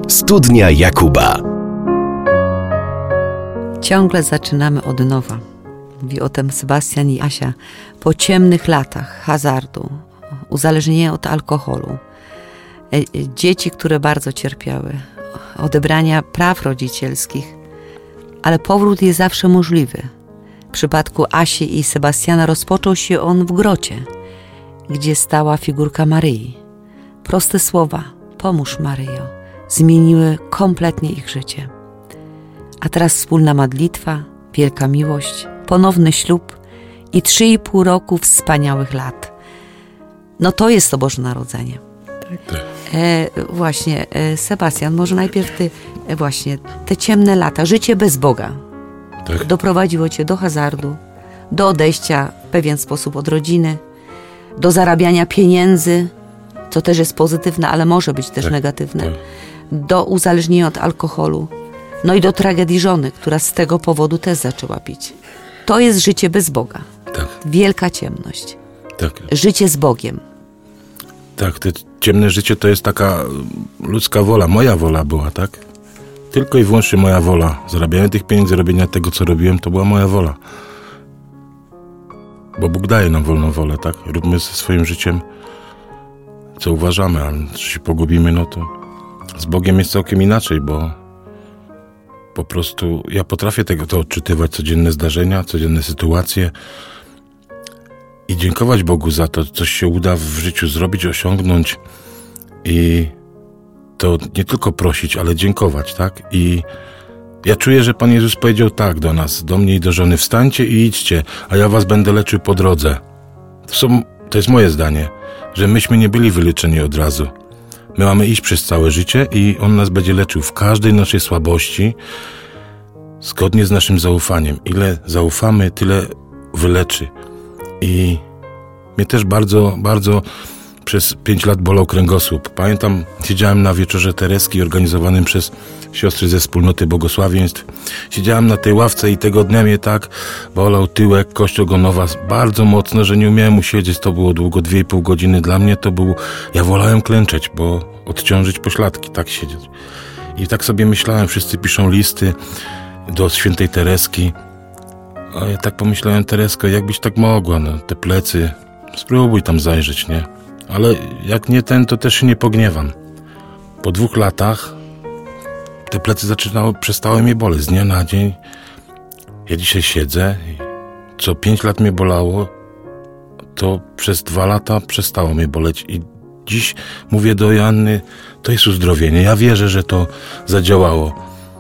Studnia Jakuba. Ciągle zaczynamy od nowa. Mówi o tym Sebastian i Asia. Po ciemnych latach hazardu, uzależnienia od alkoholu, dzieci, które bardzo cierpiały, odebrania praw rodzicielskich, ale powrót jest zawsze możliwy. W przypadku Asi i Sebastiana rozpoczął się on w grocie, gdzie stała figurka Maryi. Proste słowa, pomóż Maryjo, zmieniły kompletnie ich życie. A teraz wspólna modlitwa, wielka miłość, ponowny ślub i 3,5 roku wspaniałych lat. No to jest to Boże Narodzenie. Tak. Właśnie, Sebastian, może najpierw ty, właśnie te ciemne lata, życie bez Boga, tak, doprowadziło cię do hazardu, do odejścia w pewien sposób od rodziny, do zarabiania pieniędzy, co też jest pozytywne, ale może być też negatywne, do uzależnienia od alkoholu, no i do tragedii żony, która z tego powodu też zaczęła pić. To jest życie bez Boga. Tak. Wielka ciemność. Tak. Życie z Bogiem. Tak, to ciemne życie to jest taka ludzka wola, moja wola była, tak? Tylko i wyłącznie moja wola. Zarabianie tych pieniędzy, robienia tego, co robiłem, to była moja wola. Bo Bóg daje nam wolną wolę, tak? Róbmy ze swoim życiem, co uważamy, a że się pogubimy, no to z Bogiem jest całkiem inaczej, bo po prostu ja potrafię to odczytywać, codzienne zdarzenia, codzienne sytuacje i dziękować Bogu za to, coś się uda w życiu zrobić, osiągnąć i to nie tylko prosić, ale dziękować, tak? I ja czuję, że Pan Jezus powiedział tak do nas, do mnie i do żony: wstańcie i idźcie, a ja was będę leczył po drodze. To jest moje zdanie, że myśmy nie byli wyleczeni od razu. My mamy iść przez całe życie i On nas będzie leczył w każdej naszej słabości, zgodnie z naszym zaufaniem. Ile zaufamy, tyle wyleczy. I mnie też bardzo, bardzo przez 5 lat bolał kręgosłup. Pamiętam, siedziałem na wieczorze Tereski organizowanym przez siostry ze wspólnoty błogosławieństw. Siedziałem na tej ławce i tego dnia mnie tak bolał tyłek, kość ogonowa bardzo mocno, że nie umiałem usiedzieć. To było długo, 2,5 godziny. Dla mnie to był... Ja wolałem klęczeć, bo odciążyć pośladki, tak siedzieć. I tak sobie myślałem, wszyscy piszą listy do świętej Tereski. A ja tak pomyślałem: Teresko, jakbyś tak mogła, no, te plecy, spróbuj tam zajrzeć, nie? Ale jak nie to też się nie pogniewam. Po 2 latach te plecy przestały mnie boleć z dnia na dzień. Ja dzisiaj siedzę i co 5 lat mnie bolało, to przez 2 lata przestało mnie boleć. I dziś mówię do Joanny: to jest uzdrowienie. Ja wierzę, że to zadziałało.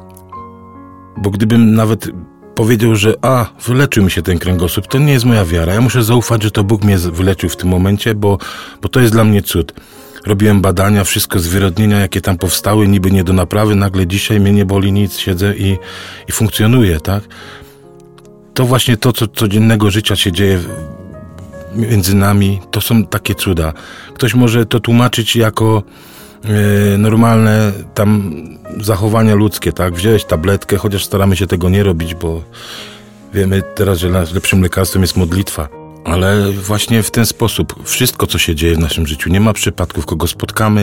Bo gdybym nawet powiedział, że wyleczył mi się ten kręgosłup, to nie jest moja wiara. Ja muszę zaufać, że to Bóg mnie wyleczył w tym momencie, bo to jest dla mnie cud. Robiłem badania, wszystko, zwyrodnienia, jakie tam powstały, niby nie do naprawy, nagle dzisiaj mnie nie boli nic, siedzę i funkcjonuję, tak? To właśnie to, co codziennego życia się dzieje między nami, to są takie cuda. Ktoś może to tłumaczyć jako normalne tam zachowania ludzkie, tak? Wziąłeś tabletkę, chociaż staramy się tego nie robić, bo wiemy teraz, że lepszym lekarstwem jest modlitwa. Ale właśnie w ten sposób wszystko, co się dzieje w naszym życiu, nie ma przypadków, kogo spotkamy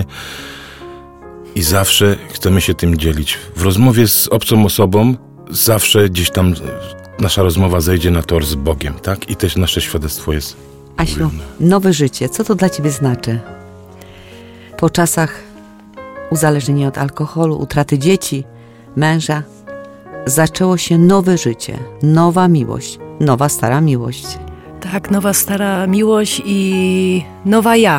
i zawsze chcemy się tym dzielić. W rozmowie z obcą osobą zawsze gdzieś tam nasza rozmowa zejdzie na tor z Bogiem, tak? I też nasze świadectwo jest. Asiu, nowe życie, co to dla ciebie znaczy? Po czasach uzależnienia od alkoholu, utraty dzieci, męża, zaczęło się nowe życie, nowa miłość, nowa stara miłość. Tak, nowa stara miłość i nowa ja.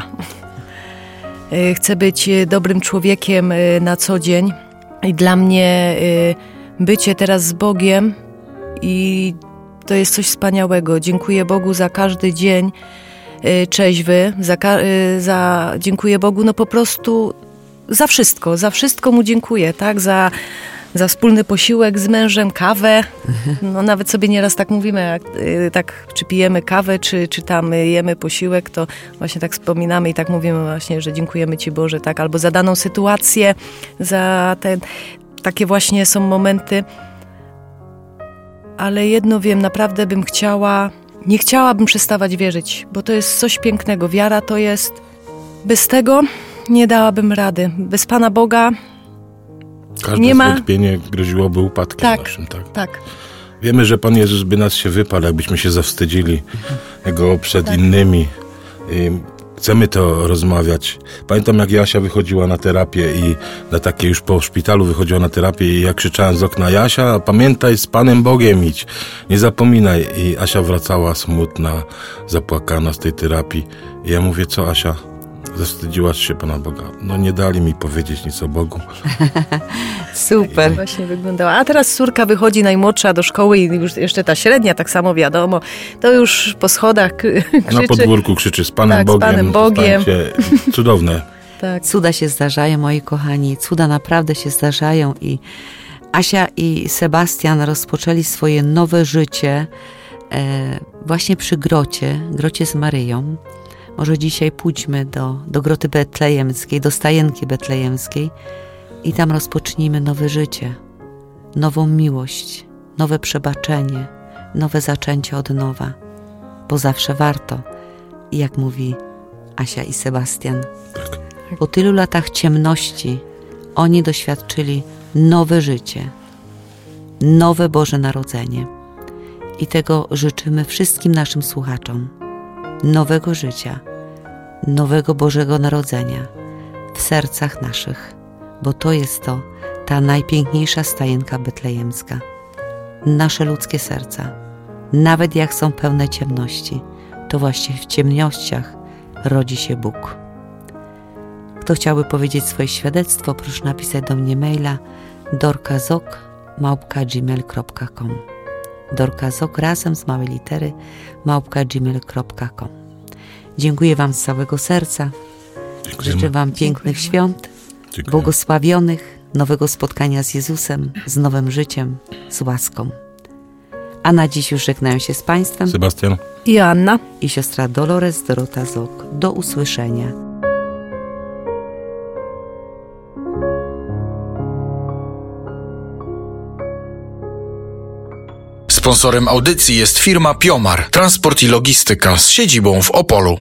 Chcę być dobrym człowiekiem na co dzień i dla mnie bycie teraz z Bogiem i to jest coś wspaniałego. Dziękuję Bogu za każdy dzień trzeźwy, dziękuję Bogu po prostu za wszystko Mu dziękuję, tak? Za wspólny posiłek z mężem, kawę. No nawet sobie nieraz tak mówimy, jak tak czy pijemy kawę, czy tam jemy posiłek, to właśnie tak wspominamy i tak mówimy właśnie, że dziękujemy Ci Boże, tak? Albo za daną sytuację, za takie właśnie są momenty. Ale jedno wiem, naprawdę bym nie chciałabym przestawać wierzyć, bo to jest coś pięknego. Wiara to jest, bez tego nie dałabym rady. Bez Pana Boga Każde zwątpienie groziłoby upadkiem naszym. Tak. Wiemy, że Pan Jezus by nas się wyparł, jakbyśmy się zawstydzili Go przed innymi. Chcemy to rozmawiać. Pamiętam, jak Jasia wychodziła na terapię i na takie już po szpitalu wychodziła na terapię i ja krzyczałem z okna: Jasia, pamiętaj, z Panem Bogiem idź, nie zapominaj. I Asia wracała smutna, zapłakana z tej terapii. I ja mówię: co, Asia? Zawstydziłaś się Pana Boga? No nie dali mi powiedzieć nic o Bogu. Super. Właśnie wyglądała. A teraz córka wychodzi najmłodsza do szkoły i już jeszcze ta średnia, tak samo wiadomo, to już po schodach krzyczy. Na podwórku krzyczy: z Panem Bogiem. Z Panem Bogiem. Cudowne. Tak. Cuda się zdarzają, moi kochani. Cuda naprawdę się zdarzają i Asia i Sebastian rozpoczęli swoje nowe życie właśnie przy grocie z Maryją. Może dzisiaj pójdźmy do groty betlejemskiej, do stajenki betlejemskiej i tam rozpocznijmy nowe życie, nową miłość, nowe przebaczenie, nowe zaczęcie od nowa, bo zawsze warto. I jak mówi Asia i Sebastian, po tylu latach ciemności oni doświadczyli nowe życie, nowe Boże Narodzenie. I tego życzymy wszystkim naszym słuchaczom. Nowego życia, nowego Bożego Narodzenia w sercach naszych, bo to jest ta najpiękniejsza stajenka betlejemska. Nasze ludzkie serca, nawet jak są pełne ciemności, to właśnie w ciemnościach rodzi się Bóg. Kto chciałby powiedzieć swoje świadectwo, proszę napisać do mnie maila dorkazok@gmail.com. dorkazok razem z małej litery @gmail.com. Dziękuję Wam z całego serca. Dziękujemy. Życzę Wam pięknych świąt, Dziękuję. błogosławionych, nowego spotkania z Jezusem, z nowym życiem, z łaską. A na dziś już żegnają się z Państwem Sebastian I Joanna. i siostra Dolores Dorota Zok. Do usłyszenia. Sponsorem audycji jest firma Piomar, transport i logistyka z siedzibą w Opolu.